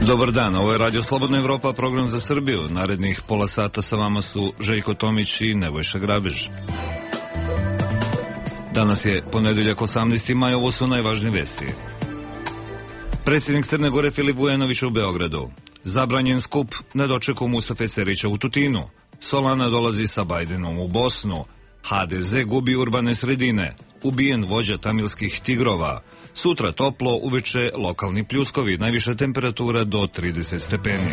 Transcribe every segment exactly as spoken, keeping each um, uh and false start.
Dobar dan, ovo je Radio Slobodna Evropa, program za Srbiju. Narednih pola sata sa vama su Željko Tomić i Nebojša Grabež. Danas je ponedeljak osamnaesti maj, ovo su najvažnije vesti. Predsjednik Crne Gore Filip Vujanović u Beogradu. Zabranjen skup na dočeku Mustafe Cerića u Tutinu. Solana dolazi sa Bajdenom u Bosnu. ha de ze gubi urbane sredine. Ubijen vođa tamilskih tigrova. Sutra toplo, uveče lokalni pljuskovi, najviša temperatura do trideset stepeni.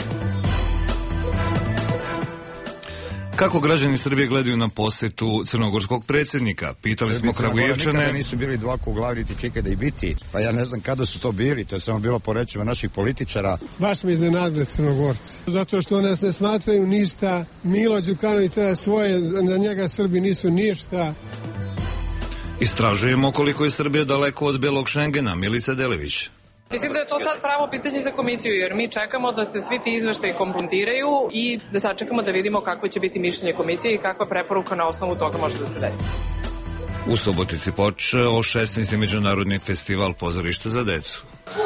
Kako građani Srbije gledaju na posetu crnogorskog predsjednika? Pitali smo Kragujevčane. Nikada nisu bili dvako u glavi, niti će ikada i biti. Pa ja ne znam kada su to bili, to je samo bilo po rečima naših političara. Baš mi iznenadili Crnogorci. Zato što nas ne smatraju ništa. Milo Đukanović treba svoje, na njega Srbi nisu ništa. Istražujemo koliko je Srbija daleko od belog Šengena. Milica Delević. Mislim da je to sad pravo pitanje za komisiju, jer mi čekamo da se svi ti izveštaji kompletiraju i da sačekamo da vidimo kako će biti mišljenje komisije i kakva preporuka na osnovu toga može da se desi. U Subotici počeo šesnaesti međunarodni festival pozorišta za decu.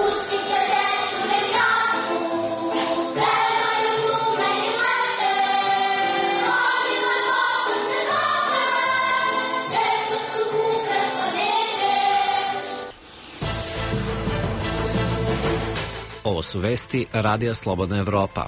Ovo su vesti Radija Slobodna Evropa.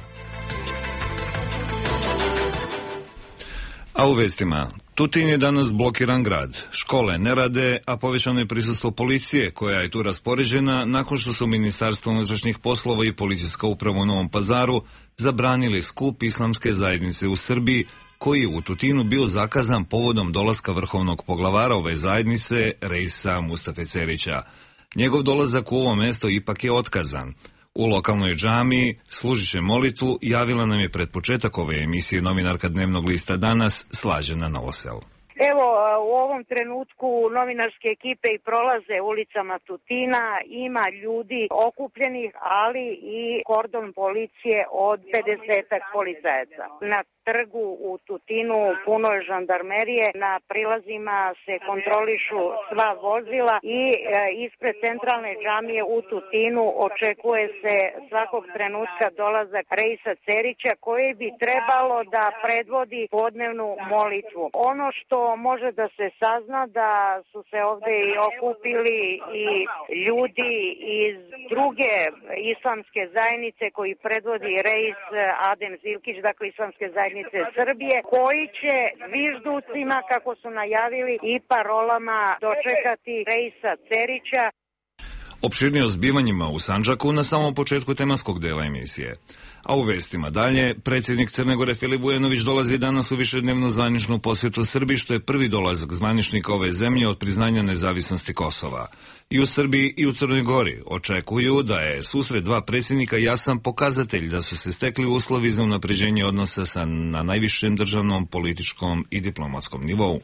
A u vestima, Tutin je danas blokiran grad. Škole ne rade, a povećano je prisustvo policije, koja je tu raspoređena nakon što su Ministarstvo unutrašnjih poslova i policijska uprava u Novom Pazaru zabranili skup islamske zajednice u Srbiji, koji je u Tutinu bio zakazan povodom dolaska vrhovnog poglavara ove zajednice, Reisa Mustafe Cerića. Njegov dolazak u ovo mesto ipak je otkazan. U lokalnoj džamiji služit će molitvu, javila nam je pred početak ove emisije novinarka Dnevnog lista Danas, Slađana Novosel. Evo, u ovom trenutku novinarske ekipe i prolaze ulicama Tutina, ima ljudi okupljenih, ali i kordon policije od pedesetak policajaca. Na trgu u Tutinu puno je žandarmerije, na prilazima se kontrolišu sva vozila i e, ispred centralne džamije u Tutinu očekuje se svakog trenutka dolazak Reisa Cerića, koji bi trebalo da predvodi podnevnu molitvu. Ono što može da se sazna da su se ovde i okupili i ljudi iz druge islamske zajednice koji predvodi Reis Adem Zilkić, dakle islamske zajednice Srbije, koji će zvižducima, kako su najavili, i parolama dočekati Reisa Cerića. Opširnije o zbivanjima u Sandžaku na samom početku tematskog dela emisije. A u vestima dalje, predsjednik Crne Gore Filip Vujanović dolazi danas u višednevnu zvaničnu posjetu Srbiji, što je prvi dolazak zvaničnika ove zemlje od priznanja nezavisnosti Kosova. I u Srbiji i u Crnoj Gori očekuju da je susret dva predsjednika jasan pokazatelj da su se stekli uslovi za unapređenje odnosa sa na najvišem državnom, političkom i diplomatskom nivou.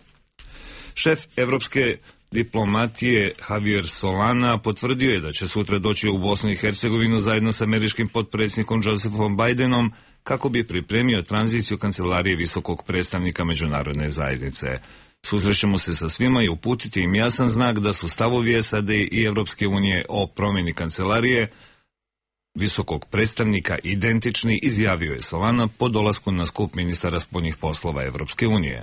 Šef Evropske diplomatije Javier Solana potvrdio je da će sutra doći u Bosnu i Hercegovinu zajedno sa američkim potpredsjednikom Josephom Bajdenom kako bi pripremio tranziciju kancelarije visokog predstavnika međunarodne zajednice. Susrećemo se sa svima i uputiti im jasan znak da su stavovi es a de i Evropske unije o promjeni kancelarije visokog predstavnika identični, izjavio je Solana po dolasku na skup ministara spoljnih poslova Evropske unije.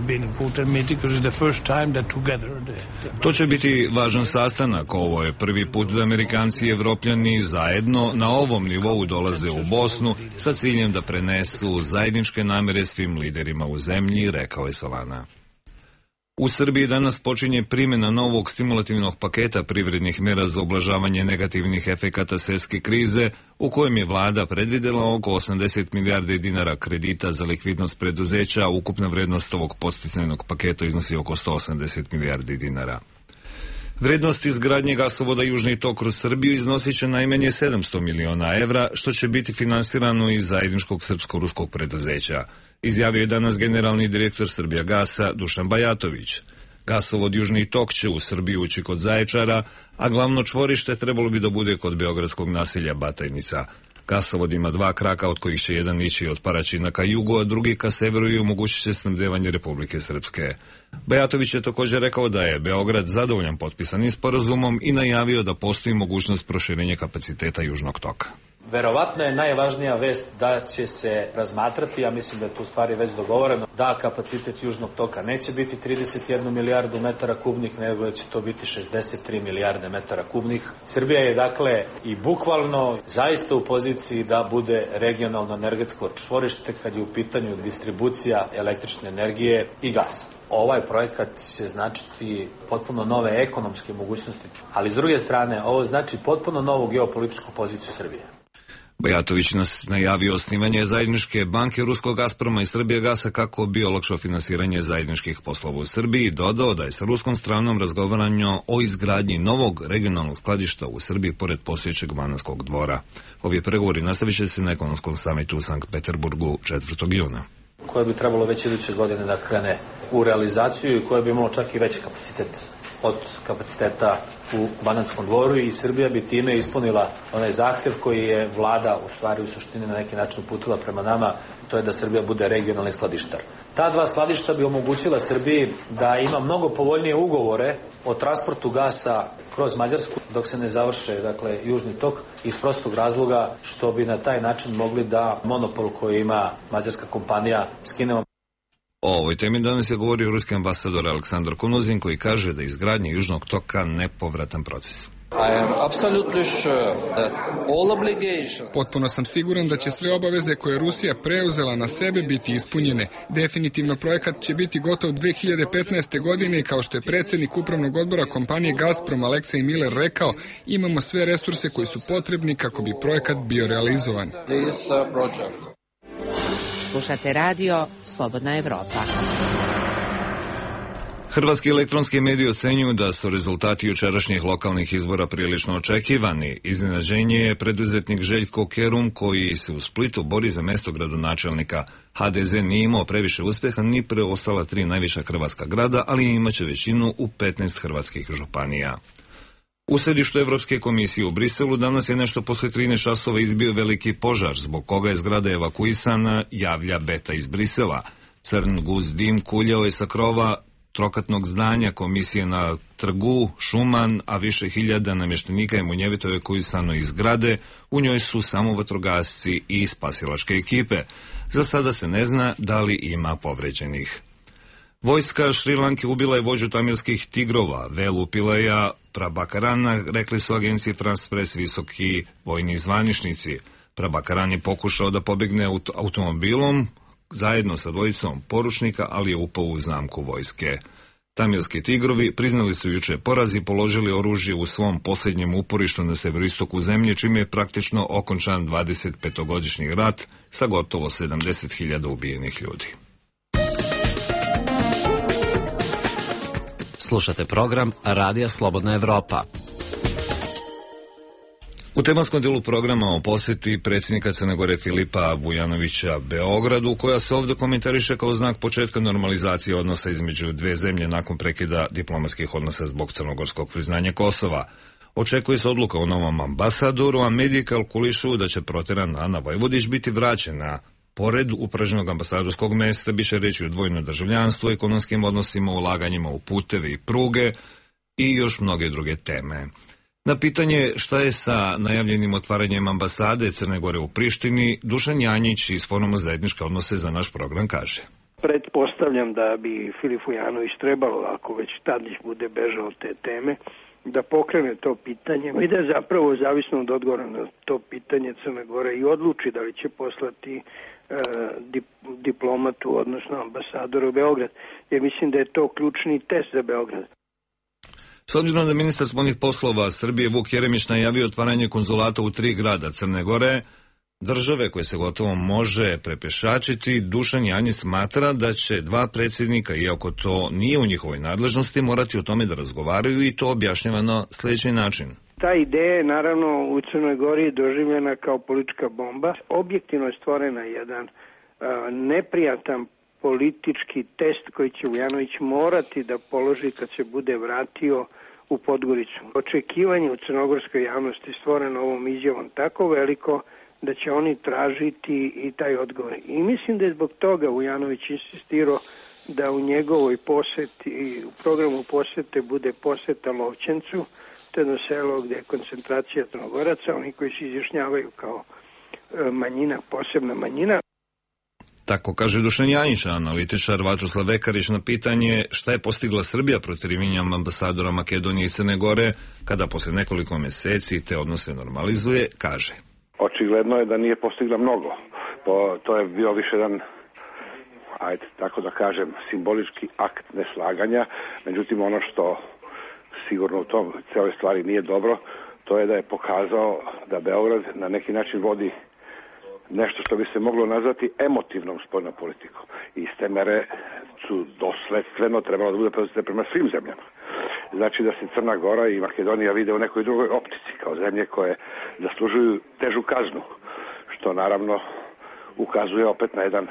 To će biti važan sastanak. Ovo je prvi put da Amerikanci i Evropljani zajedno na ovom nivou dolaze u Bosnu sa ciljem da prenesu zajedničke namere svim liderima u zemlji, rekao je Solana. U Srbiji danas počinje primjena novog stimulativnog paketa privrednih mera za ublažavanje negativnih efekata svjetske krize, u kojem je vlada predvidela oko osamdeset milijardi dinara kredita za likvidnost preduzeća, a ukupna vrednost ovog podsticajnog paketa iznosi oko sto osamdeset milijardi dinara. Vrednost izgradnje gasovoda Južni tok kroz Srbiju iznosit će najmanje sedamsto miliona evra, što će biti finansirano iz zajedničkog srpsko-ruskog preduzeća, izjavio je danas generalni direktor Srbijagasa Dušan Bajatović. Gasovod Južni tok će u Srbiju ući kod Zaječara, a glavno čvorište trebalo bi da bude kod beogradskog naselja Batajnica. Gasovod ima dva kraka, od kojih će jedan ići od Paraćina ka jugu, a drugi ka severu i omogućit će snabdevanje Republike Srpske. Bajatović je također rekao da je Beograd zadovoljan potpisanim sporazumom i najavio da postoji mogućnost proširenja kapaciteta Južnog toka. Verovatno je najvažnija vest da će se razmatrati, ja mislim da je tu stvari već dogovoreno, da kapacitet Južnog toka neće biti trideset jednu milijardu metara kubnih, nego da će to biti šezdeset tri milijarde metara kubnih. Srbija je dakle i bukvalno zaista u poziciji da bude regionalno energetsko čvorište kad je u pitanju distribucija električne energije i gasa. Ovaj projekat će značiti potpuno nove ekonomske mogućnosti, ali s druge strane ovo znači potpuno novu geopolitičku poziciju Srbije. Bajatović nas najavio osnivanje zajedničke banke Ruskog Gazproma i Srbijagasa kako bi olakšao finansiranje zajedničkih poslova u Srbiji i dodao da je sa ruskom stranom razgovarano o izgradnji novog regionalnog skladišta u Srbiji pored postojećeg Banatskog dvora. Ovi pregovori nastavit će se na ekonomskom samitu u Sankt Peterburgu četvrtog juna. Koje bi trebalo već iduće godine da krene u realizaciju i koje bi imalo čak i veći kapacitet od kapaciteta u Banatskom dvoru i Srbija bi time ispunila onaj zahtev koji je vlada u stvari u suštini na neki način uputila prema nama, to je da Srbija bude regionalni skladištar. Ta dva skladišta bi omogućila Srbiji da ima mnogo povoljnije ugovore o transportu gasa kroz Mađarsku dok se ne završe, dakle, Južni tok, iz prostog razloga što bi na taj način mogli da monopol koji ima mađarska kompanija skinemo. O ovoj temi danas je govorio ruski ambasador Aleksandar Konuzin koji kaže da je izgradnja Južnog toka nepovratan proces. Potpuno sam siguran da će sve obaveze koje je Rusija preuzela na sebe biti ispunjene. Definitivno projekat će biti gotov dve hiljade petnaeste. godine i kao što je predsjednik upravnog odbora kompanije Gazprom Aleksej Miller rekao, imamo sve resurse koji su potrebni kako bi projekat bio realizovan. Slušate radio Slobodna Evropa. Hrvatski elektronski mediji ocenjuju da su rezultati jučerašnjih lokalnih izbora prilično očekivani. Iznenađenje je preduzetnik Željko Kerum koji se u Splitu bori za mesto gradonačelnika. ha de ze nije imao previše uspjeha ni preostala tri najviša hrvatska grada, ali imaće većinu u petnaest hrvatskih županija. U središtu Evropske komisije u Briselu danas je nešto poslije trinaest časova izbio veliki požar, zbog koga je zgrada evakuisana, javlja Beta iz Brisela. Crn gust dim kuljao je sa krova trokatnog zdanja komisije na trgu Šuman, a više hiljada namještenika je munjevito evakuisano iz zgrade. U njoj su samo vatrogasci i spasilačke ekipe. Za sada se ne zna da li ima povređenih. Vojska Šrilanke ubila je vođu tamilskih tigrova, Velu Pileja Prabakarana, rekli su agenciji France Press visoki vojni zvaničnici. Prabakaran je pokušao da pobjegne automobilom zajedno sa dvojicom poručnika, ali je upao u zamku vojske. Tamilski tigrovi priznali su juče poraz i položili oružje u svom posljednjem uporištu na severoistoku zemlje, čime je praktično okončan dvadesetpetogodišnji rat sa gotovo sedamdeset hiljada ubijenih ljudi. Slušate program Radija Slobodna Evropa. U tematskom dijelu programa o posjeti predsjednika Crne Gore Filipa Vujanovića Beogradu, koja se ovdje komentariše kao znak početka normalizacije odnosa između dve zemlje nakon prekida diplomatskih odnosa zbog crnogorskog priznanja Kosova. Očekuje se odluka o novom ambasadoru, a mediji kalkulišu da će protjeran Ana Vojvodić biti vraćena. Pored upražnjenog ambasadorskog mjesta biše reći o dvojno državljanstvo, ekonomskim odnosima, ulaganjima u puteve i pruge i još mnoge druge teme. Na pitanje šta je sa najavljenim otvaranjem ambasade Crne Gore u Prištini, Dušan Janjić iz Foruma zajedničke odnose za naš program kaže. Pretpostavljam da bi Filip Vujanović trebalo, ako već Tadić bude bežao od te teme, da pokrene to pitanje i da zapravo zavisno od odgovora na to pitanje Crne Gore i odluči da li će poslati e, dip, diplomatu, odnosno ambasadora u Beograd, jer mislim da je to ključni test za Beograd. S obzirom da ministar spoljnih poslova Srbije Vuk Jeremić najavio otvaranje konzulata u tri grada Crne Gore, države koje se gotovo može prepešačiti, Dušan Janjić smatra da će dva predsjednika, iako to nije u njihovoj nadležnosti, morati o tome da razgovaraju i to objašnjava na sljedeći način. Ta ideja je naravno u Crnoj Gori doživljena kao politička bomba. Objektivno je stvorena jedan uh, neprijatan politički test koji će Vujanović morati da položi kad se bude vratio u Podgoricu. Očekivanje u crnogorskoj javnosti stvoreno ovom izjavom tako veliko da će oni tražiti i taj odgovor. I mislim da je zbog toga Vujanović insistirao da u njegovoj poseti, u programu posete bude poseta Lovćencu, to jedno selo gde je koncentracija Crnogoraca, oni koji se izjašnjavaju kao manjina, posebna manjina. Tako kaže Dušan Janjić, analitičar Vatroslav Vekarić na pitanje šta je postigla Srbija protivljenjem ambasadora Makedonije i Crne Gore, kada posle nekoliko meseci te odnose normalizuje, kaže. Očigledno je da nije postigla mnogo. To, to je bio više jedan, ajde, tako da kažem, simbolički akt neslaganja. Međutim, ono što sigurno u tom celoj stvari nije dobro, to je da je pokazao da Beograd na neki način vodi nešto što bi se moglo nazvati emotivnom spoljnom politikom. I iz te mere su dosledstveno trebalo da bude predstavljene prema svim zemljama. Znači da se Crna Gora i Makedonija vide u nekoj drugoj optici, kao zemlje koje zaslužuju težu kaznu, što naravno ukazuje opet na jedan,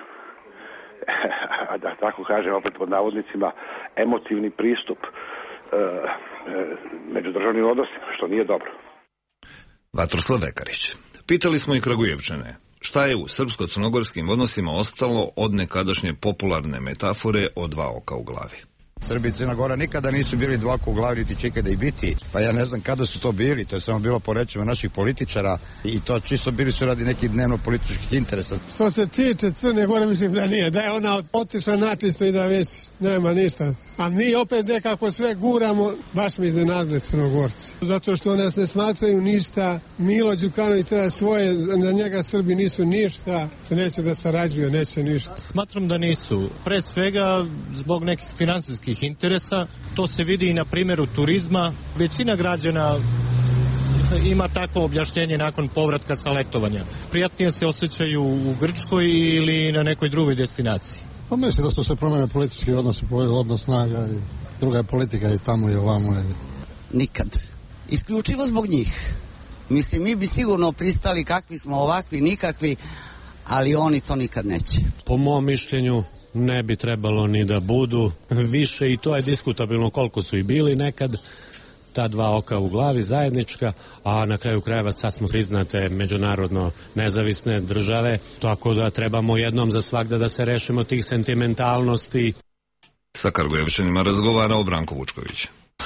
da tako kažem, opet pod navodnicima, emotivni pristup e, e, međudržavnim odnosima, što nije dobro. Vatroslav Vekarić. Pitali smo i Kragujevčane. Šta je u srpsko-crnogorskim odnosima ostalo od nekadašnje popularne metafore o dva oka u glavi? Srbi i Crna Gora nikada nisu bili dva oka u glavi, niti će ikada i biti. Pa ja ne znam kada su to bili, to je samo bilo po rečima naših političara i to čisto bili su radi nekih dnevno-političkih interesa. Što se tiče Crne Gore, mislim da nije, da je ona otišla načisto i da već nema ništa. A mi opet nekako sve guramo, baš mi iznenadne Crnogorci. Zato što nas ne smatraju ništa, Milo Đukanović treba svoje, na njega Srbi nisu ništa, neće da sarađuje, neće ništa. Smatram da nisu. Pre svega zbog nekih finansijskih interesa, to se vidi i na primjeru turizma. Većina građana ima takvo objašnjenje nakon povratka sa letovanja. Prijatnije se osjećaju u Grčkoj ili na nekoj drugoj destinaciji. Pa mislim da su se promenili politički odnosi, odnos snaga i druga je politika i tamo i ovamo. Nikad. Isključivo zbog njih. Mislim, mi bi sigurno pristali kakvi smo, ovakvi, nikakvi, ali oni to nikad neće. Po mom mišljenju ne bi trebalo ni da budu više i to je diskutabilno koliko su i bili nekad, ta dva oka u glavi zajednička, a na kraju krajeva sad smo priznate međunarodno nezavisne države, tako da trebamo jednom za svagda da se rešimo tih sentimentalnosti. Sa Kragujevčanima razgovarao Branko Vučković.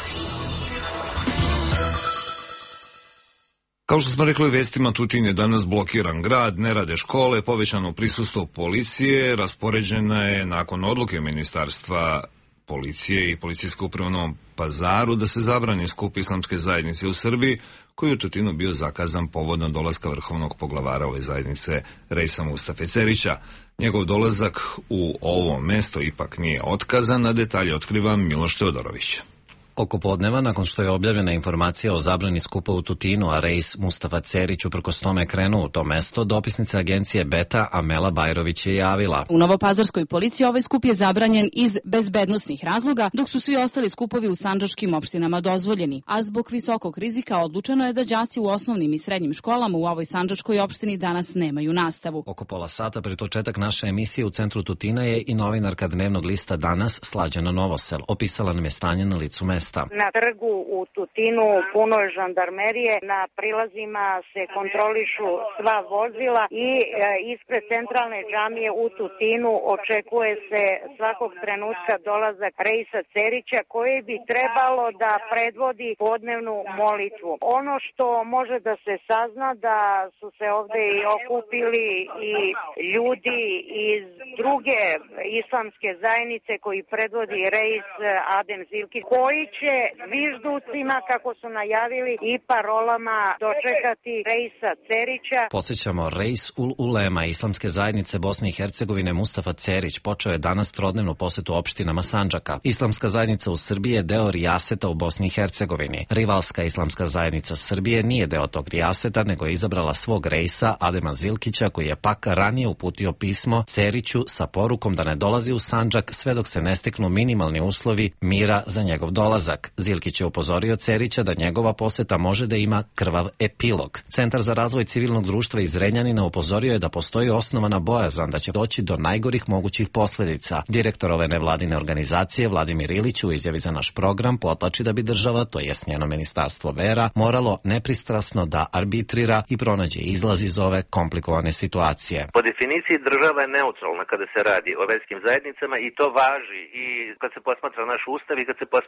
Kao što smo rekli u vestima, Tutin je danas blokiran grad, ne rade škole, povećano prisustvo policije, raspoređena je nakon odluke Ministarstva policije i policijske uprave u Novom Pazaru da se zabrani skup islamske zajednice u Srbiji, koji je u Tutinu bio zakazan povodom dolaska vrhovnog poglavara ove zajednice Rejsa Mustafe Cerića. Njegov dolazak u ovo mesto ipak nije otkazan, a detalje otkriva Miloš Teodorović. Oko podneva, nakon što je objavljena informacija o zabrani skupa u Tutinu, a Rejs Mustafa Cerić uprkos tome krenuo u to mesto, dopisnica agencije Beta Amela Bajrović je javila. U Novopazarskoj policiji ovaj skup je zabranjen iz bezbednosnih razloga, dok su svi ostali skupovi u sandžačkim opštinama dozvoljeni. A zbog visokog rizika odlučeno je da đaci u osnovnim i srednjim školama u ovoj sandžačkoj opštini danas nemaju nastavu. Oko pola sata pred početak naše emisije u centru Tutina je i novinarka dnevnog lista Danas Slađana Novosel. Opisala nam je stanje na licu mesta. Na trgu u Tutinu puno je žandarmerije, na prilazima se kontrolišu sva vozila i e, ispred centralne džamije u Tutinu očekuje se svakog trenutka dolazak Rejsa Cerića koji bi trebalo da predvodi podnevnu molitvu. Ono što može da se sazna da su se ovde i okupili i ljudi iz druge islamske zajednice koji predvodi Rejs Adem Zilki, koji će zvižducima, kako su najavili, i parolama dočekati Rejsa Cerića. Podsjećamo, Rejs ul Ulema islamske zajednice Bosne i Hercegovine Mustafa Cerić počeo je danas trodnevnu posetu opštinama Sandžaka. Islamska zajednica u Srbiji je deo rijaseta u Bosni i Hercegovini. Rivalska islamska zajednica Srbije nije deo tog rijaseta, nego je izabrala svog Rejsa Adema Zilkića, koji je pak ranije uputio pismo Ceriću sa porukom da ne dolazi u Sandžak sve dok se ne steknu minimalni uslovi mira za njegov dolazak. Zilkić je upozorio Cerića da njegova poseta može da ima krvav epilog. Centar za razvoj civilnog društva iz Zrenjanina upozorio je da postoji osnovana bojazan da će doći do najgorih mogućih posljedica. Direktor ove nevladine organizacije Vladimir Ilić u izjavi za naš program podvlači da bi država, to jest njeno ministarstvo vera, moralo nepristrasno da arbitrira i pronađe izlaz iz ove komplikovane situacije. Po definiciji država je neutralna kada se radi o verskim zajednicama i to važi i kad se posmatra naš ustav i kad se posmatra Zakon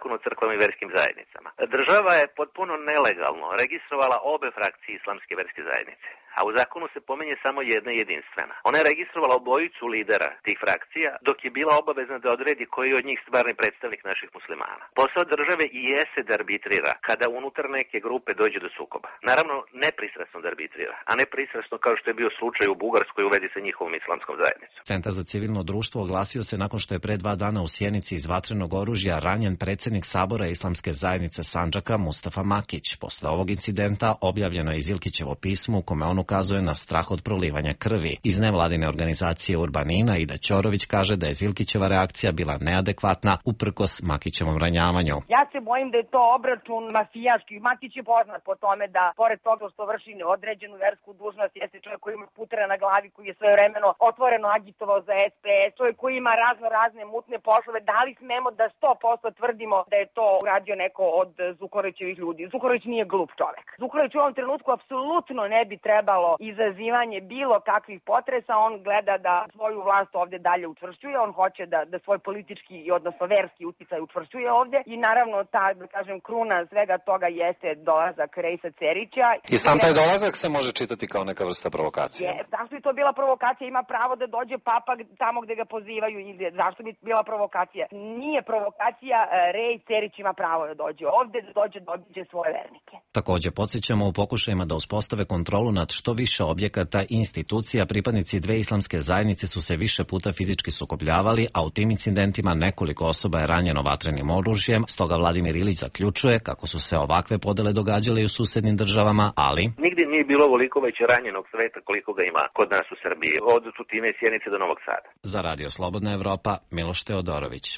Zakon o crkvama i verskim zajednicama. Država je potpuno nelegalno registrovala obe frakcije islamske verske zajednice. A u zakonu se pominje samo jedna jedinstvena. Ona je registrovala obojicu lidera tih frakcija, dok je bila obavezna da odredi koji je od njih stvarni predstavnik naših muslimana. Posao države i jeste da arbitrira kada unutar neke grupe dođe do sukoba. Naravno, nepristrasno da arbitrira, a ne pristrasno kao što je bio slučaj u Bugarskoj u vezi sa njihovom islamskom zajednicom. Centar za civilno društvo oglasio se nakon što je pre dva dana u Sjenici iz vatrenog oružja ranjen predsednik Sabora Islamske zajednice Sandžaka Mustafa Makić. Posle ovog incidenta objavljeno je Izilkićevo pismo u kome on ukazuje na strah od prolivanja krvi. Iz nevladine organizacije Urbanina Ida Ćorović kaže da je Zilkićeva reakcija bila neadekvatna uprkos Makićevom ranjavanju. Ja se bojim da je to obračun mafijaški. Makić je poznat po tome da, pored toga što vrši određenu versku dužnost, jeste čovjek koji ima putere na glavi, koji je svojevremeno otvoreno agitovao za S P S, čovjek koji ima razno razne mutne poslove. Da li smemo da sto posto tvrdimo da je to uradio neko od Zukorlićevih ljudi? Zukorlić nije glup čovjek. Zukorlić u ovom trenutku apsolutno ne bi trebalo izazivanje bilo kakvih potresa. On gleda da svoju vlast ovde dalje učvršćuje, on hoće da, da svoj politički i odnosno verski uticaj učvršćuje ovde i naravno ta, da kažem, kruna svega toga jeste dolazak Rejsa Cerića. I sam taj dolazak se može čitati kao neka vrsta provokacije. Je, zašto bi to bila provokacija? Ima pravo da dođe papa tamo gde ga pozivaju i zašto bi bila provokacija? Nije provokacija, Rej Cerić ima pravo da dođe ovde, da dođe da obiđe svoje vernike. Takođe podsjećamo u pokušajima da uspostave kontrolu nad što više objekata i institucija, pripadnici dve islamske zajednice su se više puta fizički sukobljavali, a u tim incidentima nekoliko osoba je ranjeno vatrenim oružjem. Stoga Vladimir Ilić zaključuje kako su se ovakve podele događale i u susednim državama, ali nigdje nije bilo ovoliko već ranjenog sveta koliko ga ima kod nas u Srbiji, od Tutine i Sjenice do Novog Sada. Za Radio Slobodna Evropa, Miloš Teodorović.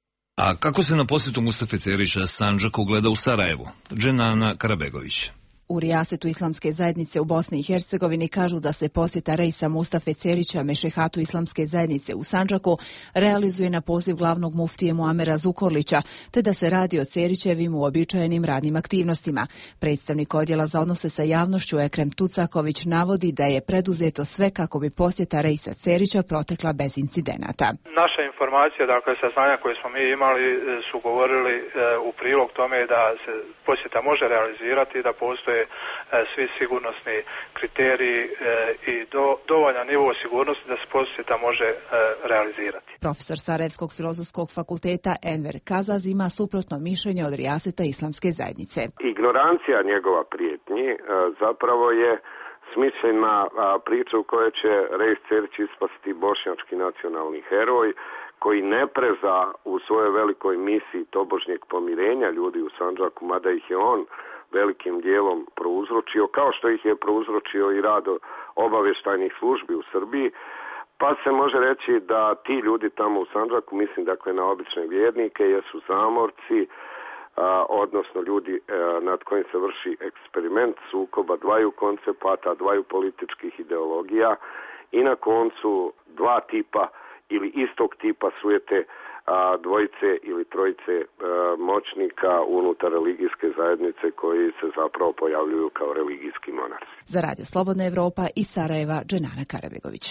A kako se na posjetu Mustafe Cerića Sandžaku gleda u Sarajevu? Dženana Karabegović. U Rijasetu Islamske zajednice u Bosni i Hercegovini kažu da se posjeta Rejsa Mustafe Cerića Mešehatu Islamske zajednice u Sandžaku realizuje na poziv glavnog muftije Muamera Zukorlića, te da se radi o Cerićevim uobičajenim radnim aktivnostima. Predstavnik odjela za odnose sa javnošću Ekrem Tucaković navodi da je preduzeto sve kako bi posjeta Rejsa Cerića protekla bez incidenata. Naša informacija, dakle saznanja koje smo mi imali, su govorili e, u prilog tome da se posjeta može realizirati i da postoje svi sigurnosni kriteriji i do, dovoljan nivo sigurnosti da se posjeta može realizirati. Profesor Sarajevskog filozofskog fakulteta Enver Kazaz ima suprotno mišljenje od Rijaseta Islamske zajednice. Ignorancija njegova prijetnji zapravo je smislena priča u kojoj će Rejs Cerić ispasti bošnjački nacionalni heroj koji ne preza u svojoj velikoj misiji tobožnjeg pomirenja ljudi u Sandžaku, mada ih je on velikim dijelom prouzročio, kao što ih je prouzročio i rad obavještajnih službi u Srbiji, pa se može reći da ti ljudi tamo u Sandžaku, mislim dakle na obične vjernike, jesu zamorci, a, odnosno ljudi a, nad kojim se vrši eksperiment sukoba dvaju koncepata, dvaju političkih ideologija i na koncu dva tipa ili istog tipa sujete a, dvojice ili trojice a, moćnika unutar religijske zajednice koji se zapravo pojavljuju kao religijski monarsi. Za Radio Slobodna Evropa iz Sarajeva, Dženana Karabegović.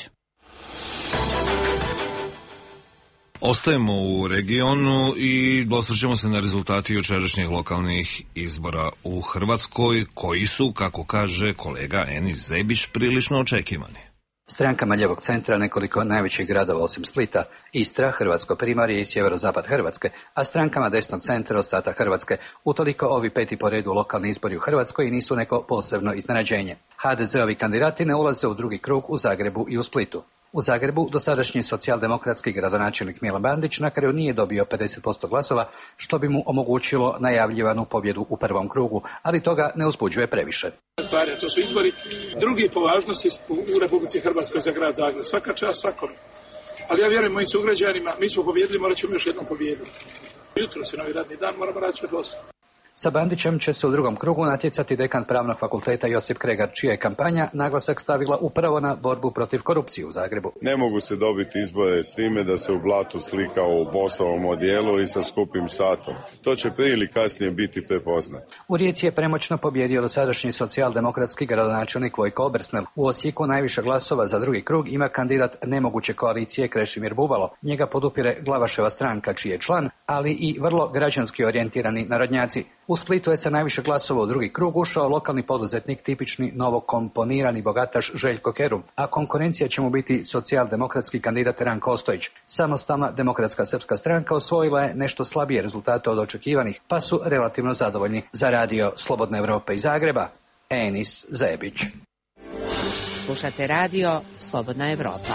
Ostajemo u regionu i osvrćemo se na rezultati jučerašnjih lokalnih izbora u Hrvatskoj, koji su, kako kaže kolega Enis Zebić, prilično očekivani. Strankama ljevog centra nekoliko najvećih gradova osim Splita, Istra, Hrvatsko primorje i sjeverozapad Hrvatske, a strankama desnog centra ostatak Hrvatske. Utoliko ovi peti po redu lokalni izbori u Hrvatskoj nisu neko posebno iznenađenje. ha de ze ovi kandidati ne ulaze u drugi krug u Zagrebu i u Splitu. U Zagrebu dosadašnji socijaldemokratski gradonačelnik Milan Bandić na kraju nije dobio pedeset posto glasova, što bi mu omogućilo najavljivanu pobjedu u prvom krugu, ali toga ne uzbuđuje previše. Stvari, to su izbori drugi po važnosti u Republici Hrvatskoj za grad Zagreb. Svaka čast svakom. Ali ja vjerujem mojim sugrađanima, mi smo pobjedili, morat ćemo još jednom pobjediti. Jutro se novi radni dan, moramo raditi sve posao. Sa Bandićem će se u drugom krugu natjecati dekan Pravnog fakulteta Josip Kregar, čija je kampanja naglasak stavila upravo na borbu protiv korupcije u Zagrebu. Ne mogu se dobiti izbore s time da se u blatu slikao u bosovom odijelu i sa skupim satom. To će prije ili kasnije biti prepoznat. U Rijeci je premoćno pobjedio dosadašnji socijaldemokratski gradonačelnik Vojko Obersnel. U Osijeku najviše glasova za drugi krug ima kandidat nemoguće koalicije Krešimir Bubalo. Njega podupire Glavaševa stranka, čiji je član, ali i vrlo građanski orijentirani narodnjaci. U Splitu je sa najviše glasova u drugi krug ušao lokalni poduzetnik, tipični novokomponirani bogataš Željko Kerum, a konkurencija će mu biti socijaldemokratski kandidat Ranko Ostojić. Samostalna demokratska srpska stranka osvojila je nešto slabije rezultate od očekivanih, pa su relativno zadovoljni. Za radio Slobodna Evropa iz Zagreba, Enis Zebić. Slušate radio Slobodna Evropa.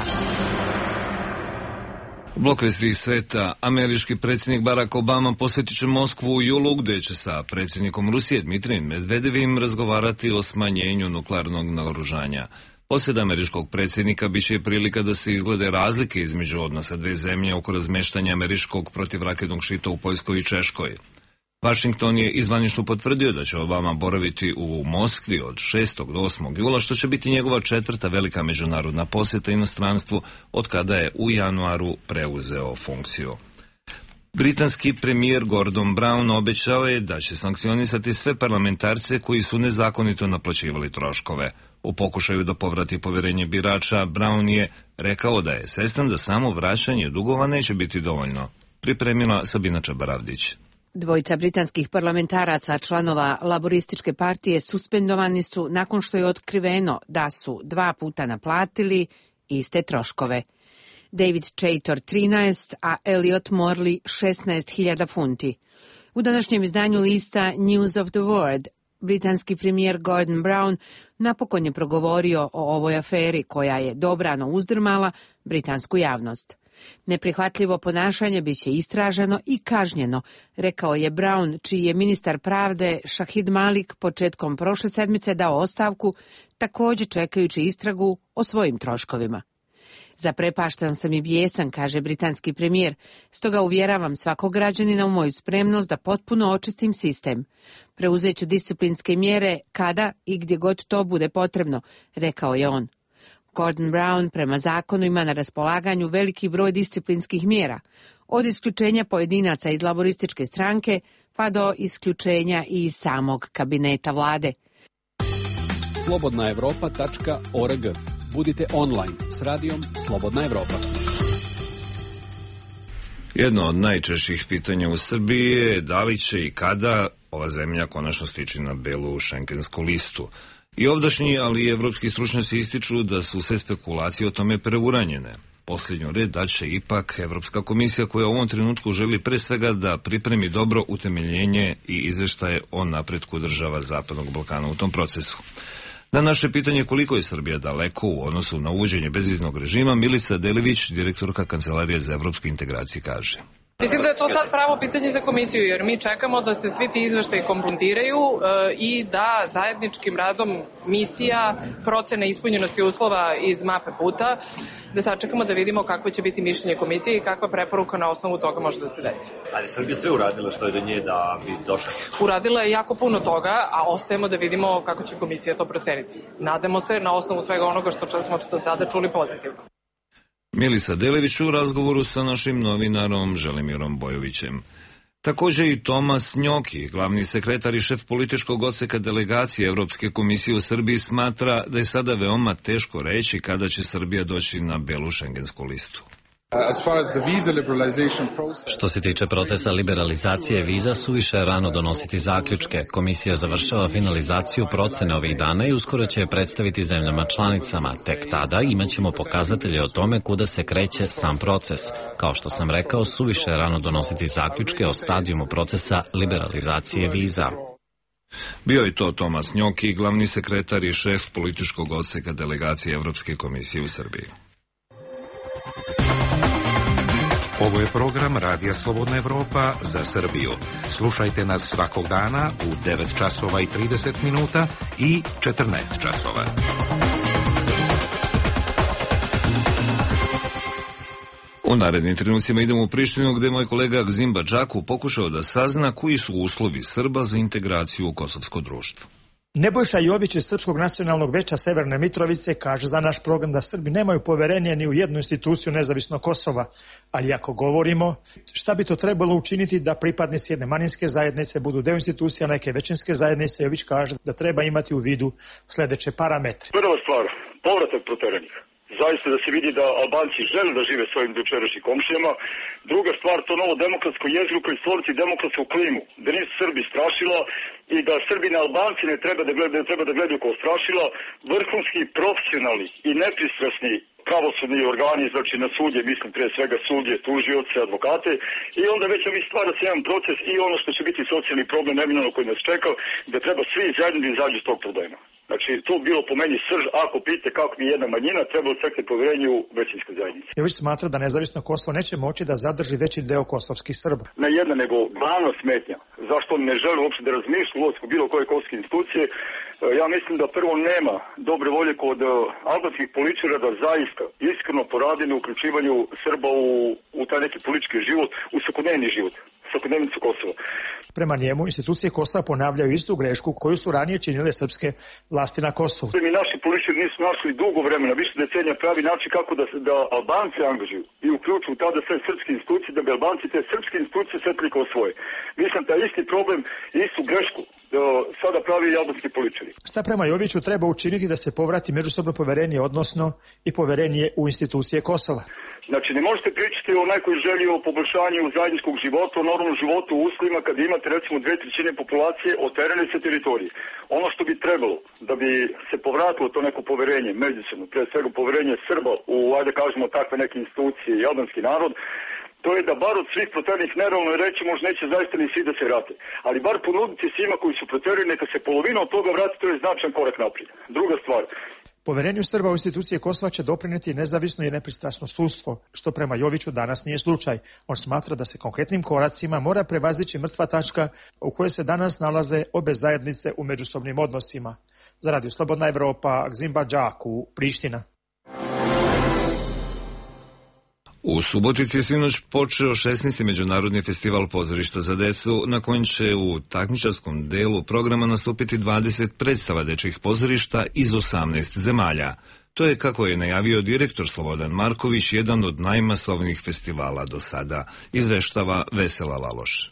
Blok vesti sveta, američki predsjednik Barack Obama posjetit će Moskvu u julu, gdje će sa predsjednikom Rusije Dmitrijem Medvedevim razgovarati o smanjenju nuklearnog naoružanja. Posjed američkog predsjednika biće i prilika da se izglede razlike između odnosa dve zemlje oko razmeštanja američkog protivraketnog šita u Poljskoj i Češkoj. Washington je izvanično potvrdio da će Obama boraviti u Moskvi od šestog do osmog jula, što će biti njegova četvrta velika međunarodna posjeta inostranstvu od kada je u januaru preuzeo funkciju. Britanski premijer Gordon Brown obećao je da će sankcionisati sve parlamentarce koji su nezakonito naplaćivali troškove. U pokušaju da povrati povjerenje birača, Brown je rekao da je svestan da samo vraćanje dugova neće biti dovoljno. Pripremila Sabina Čabaravdić. Dvojica britanskih parlamentaraca, članova laborističke partije, suspendovani su nakon što je otkriveno da su dva puta naplatili iste troškove. David Chaytor trinaest, a Elliot Morley šesnaest hiljada funti. U današnjem izdanju lista News of the World, britanski premijer Gordon Brown napokon je progovorio o ovoj aferi koja je dobrano uzdrmala britansku javnost. Neprihvatljivo ponašanje biće istraženo i kažnjeno, rekao je Brown, čiji je ministar pravde Shahid Malik početkom prošle sedmice dao ostavku, također čekajući istragu o svojim troškovima. Zaprepaštan sam i bijesan, kaže britanski premijer, stoga uvjeravam svakog građanina u moju spremnost da potpuno očistim sistem. Preuzet ću disciplinske mjere kada i gdje god to bude potrebno, rekao je on. Gordon Brown prema zakonu ima na raspolaganju veliki broj disciplinskih mjera, od isključenja pojedinaca iz laborističke stranke pa do isključenja iz samog kabineta vlade. slobodna evropa tačka org. Budite online s radijom Slobodna Evropa. Jedno od najčešćih pitanja u Srbiji je da li će i kada ova zemlja konačno stići na belu šengensku listu. I ovdašnji, ali i evropski stručnjaci ističu da su sve spekulacije o tome preuranjene. Posljednju red daće ipak Evropska komisija, koja u ovom trenutku želi pre svega da pripremi dobro utemeljenje i izveštaje o napretku država Zapadnog Balkana u tom procesu. Na naše pitanje koliko je Srbija daleko u odnosu na uvođenje bezviznog režima, Milica Delivić, direktorka Kancelarije za evropske integracije, kaže. Mislim da je to sad pravo pitanje za komisiju, jer mi čekamo da se svi ti izveštaji kompletiraju e, i da zajedničkim radom misija, procene ispunjenosti uslova iz mape puta, da sačekamo da vidimo kakvo će biti mišljenje komisije i kakva preporuka na osnovu toga može da se desi. Ali Srbija sve uradila što je do nje da bi došla? Uradila je jako puno toga, a ostajemo da vidimo kako će komisija to proceniti. Nadamo se na osnovu svega onoga što smo do sada čuli pozitivno. Milisa Delević u razgovoru sa našim novinarom Želimirom Bojovićem. Također i Tomas Njoki, glavni sekretar i šef političkog odseka delegacije Evropske komisije u Srbiji, smatra da je sada veoma teško reći kada će Srbija doći na belu šengensku listu. Što se tiče procesa liberalizacije viza, suviše je rano donositi zaključke. Komisija završava finalizaciju procene ovih dana i uskoro će je predstaviti zemljama članicama. Tek tada imat ćemo pokazatelje o tome kuda se kreće sam proces. Kao što sam rekao, suviše je rano donositi zaključke o stadijumu procesa liberalizacije viza. Bio je to Tomas Njoki, glavni sekretar i šef političkog odseka delegacije Evropske komisije u Srbiji. Ovo je program Radija Slobodna Evropa za Srbiju. Slušajte nas svakog dana u devet časova i trideset minuta i četrnaest časova. U U narednim trenucima idemo u Prištinu gde moj kolega Gzimba Džaku pokušao da sazna koji su uslovi Srba za integraciju u kosovsko društvo. Nebojša Jović iz Srpskog nacionalnog veća Severne Mitrovice kaže za naš program da Srbi nemaju poverenje ni u jednu instituciju nezavisno Kosova, ali ako govorimo šta bi to trebalo učiniti da pripadnici jedne manjinske zajednice budu deo institucija neke većinske zajednice, Jović kaže da treba imati u vidu sledeće parametre. Prva stvar, povratak proteranih. Zaista da se vidi da Albanci žele da žive svojim dočerašnjim komšijama. Druga stvar, to novo demokratsko jezgro koji stvoriti demokratsku klimu, da nisu Srbi strašila i da Srbi na Albanci ne treba da gledaju, ne treba da gledaju kao strašila, vrhunski, profesionalni i nepristrasni pravosudni organi, znači na sudje, mislim pre svega sudje, tužioce, advokate i onda već ovi stvara se jedan proces i ono što će biti socijalni problem neminovno koji nas čeka, da treba svi zajedno da izađu iz tog problema. Znači, to bilo po meni srž, ako pite kako mi jedna manjina, treba odsekti povjerenje u većinskoj zajednici. Jović smatra da nezavisno Kosovo neće moći da zadrži veći deo kosovskih Srba. Ne jedna, nego glavna smetnja. Zašto on ne želi uopšte da razmišlja u ulazku bilo koje kosovske institucije? Ja mislim da prvo nema dobre volje kod albanskih političara da zaista iskreno poradi na uključivanju Srba u, u taj neki politički život, u svakodnevni život, svakodnevnicu Kosova. Prema njemu, institucije Kosova ponavljaju istu grešku koju su ranije činile srpske vlasti na Kosovu. Mi naši političari nisu našli dugo vremena, više decenija pravi način kako da, da Albanci angažuju i uključuju tada sve srpske institucije, da bi Albanci te srpske institucije setili kao svoje. Mislim da isti problem i istu grešku da sada pravi i albanski političari. Šta prema Joviću treba učiniti da se povrati međusobno poverenje, odnosno i poverenje u institucije Kosova? Znači, ne možete pričati o nekoj želji o poboljšanju zajedničkog života, o normalnom životu u uslovima kad imate recimo dve trećine populacije oterane sa teritorije. Ono što bi trebalo da bi se povratilo to neko poverenje, međusobno, pre svega poverenje Srba u, ajde kažemo, takve neke institucije i albanski narod, to je da bar od svih proteranih, nerealno je reći, možda neće zaista ni svi da se vrate, ali bar ponuditi svima koji su proterani, neka se polovina od toga vrati, to je značajan korak naprijed. Druga stvar. Poverenju Srba u institucije Kosova će doprineti nezavisno i nepristrasno sudstvo, što prema Joviću danas nije slučaj. On smatra da se konkretnim koracima mora prevazići mrtva tačka u kojoj se danas nalaze obe zajednice u međusobnim odnosima. Za Radio Slobodna Evropa, Gzimba Džaku, Priština. U Subotici je sinoć počeo šesnaesti međunarodni festival pozorišta za decu, na kojem će u takmičarskom delu programa nastupiti dvadeset predstava dečjih pozorišta iz osamnaest zemalja. To je, kako je najavio direktor Slobodan Marković, jedan od najmasovnijih festivala do sada, izveštava Vesela Laloš.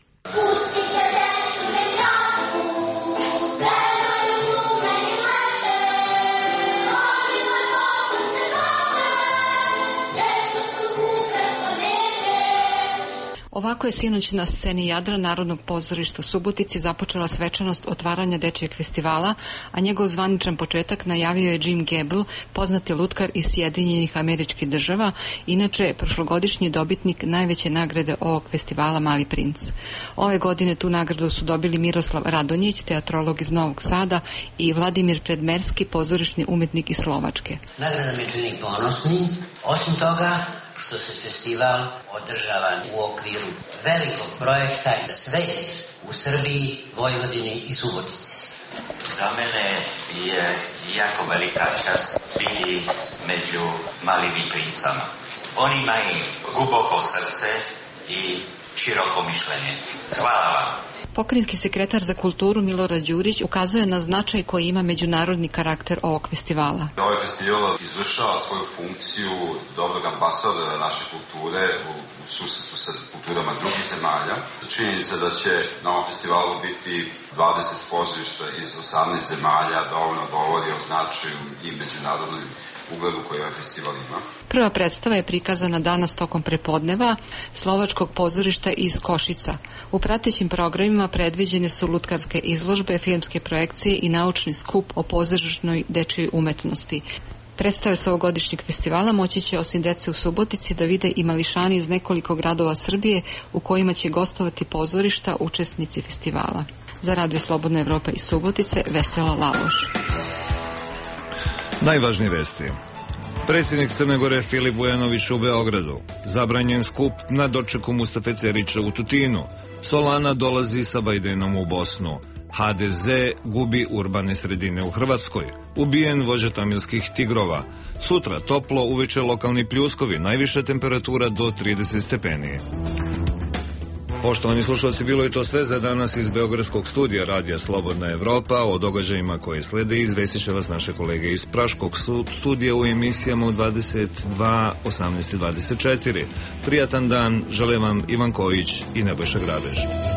Ovako je sinoć na sceni Jadra Narodnog pozorišta u Subotici započela svečanost otvaranja dečijeg festivala, a njegov zvaničan početak najavio je Jim Gable, poznati lutkar iz Sjedinjenih Američkih Država, inače prošlogodišnji dobitnik najveće nagrade ovog festivala Mali princ. Ove godine tu nagradu su dobili Miroslav Radonjić, teatrolog iz Novog Sada, i Vladimir Predmerski, pozorišni umetnik iz Slovačke. Nagrada me čini ponosnim, osim toga što se festival održava u okviru velikog projekta Svet u Srbiji, Vojvodini i Subotici. Za mene je jako velika čast biti među malimi princama. Oni imaju duboko srce i široko mišljenje. Hvala vam. Pokrajinski sekretar za kulturu Milorad Đurić ukazuje na značaj koji ima međunarodni karakter ovog festivala. Ovaj festival izvršava svoju funkciju dobrog ambasadora naše kulture u susjedstvu sa kulturama drugih zemalja. Činjenica da će na ovom festivalu biti dvadeset pozorišta iz osamnaest zemalja dovoljno govori o značaju i međunarodnom ugledu koji ovaj festival ima. Prva predstava je prikazana danas tokom prepodneva Slovačkog pozorišta iz Košica. U pratećim programima predviđene su lutkarske izložbe, filmske projekcije i naučni skup o pozorišnoj dečjoj umetnosti. Predstave sa ovogodišnjeg festivala moći će osim dece u Subotici da vide i mališani iz nekoliko gradova Srbije u kojima će gostovati pozorišta učesnici festivala. Za Radio Slobodna Evropa iz Subotice, Vesela Laloš. Najvažnije vesti. Predsjednik Crne Gore Filip Vujanović u Beogradu. Zabranjen skup na dočeku Mustafe Cerića u Tutinu. Solana dolazi sa Bajdenom u Bosnu. ha de ze gubi urbane sredine u Hrvatskoj. Ubijen vođa tamilskih tigrova. Sutra toplo, uveče lokalni pljuskovi, najviša temperatura do trideset stepeni. Poštovani slušalci, bilo je to sve za danas iz Beogradskog studija Radija Slobodna Evropa. O događajima koje slede izvestit će vas naše kolege iz Praškog studija u emisijama u dvadeset dva, osamnaest i dvadeset četiri. Prijatan dan, želim vam Ivan Kojić i Nebojša Grabež.